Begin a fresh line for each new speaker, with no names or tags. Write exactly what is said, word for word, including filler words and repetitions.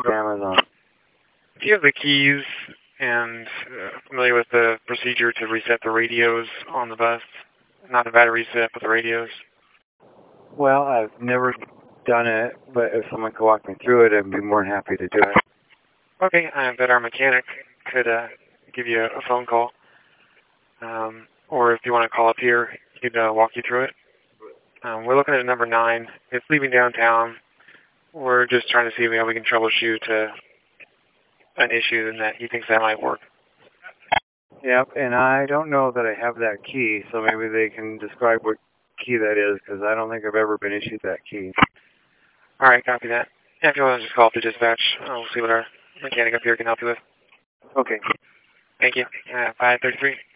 Amazon.
Do you have the keys and uh, familiar with the procedure to reset the radios on the bus? Not the battery reset, but the radios?
Well, I've never done it, but if someone could walk me through it, I'd be more than happy to do it.
Okay, I bet our mechanic could uh, give you a, a phone call. Um, or if you want to call up here, he'd uh, walk you through it. Um, we're looking at number nine. It's leaving downtown. We're just trying to see how we can troubleshoot uh, an issue and that he thinks that might work.
Yep, and I don't know that I have that key, so maybe they can describe what key that is, because I don't think I've ever been issued that key.
All right, copy that. Yeah, if you want to just call up the dispatch, I'll see what our mechanic up here can help you with.
Okay.
Thank you. Uh, five thirty-three.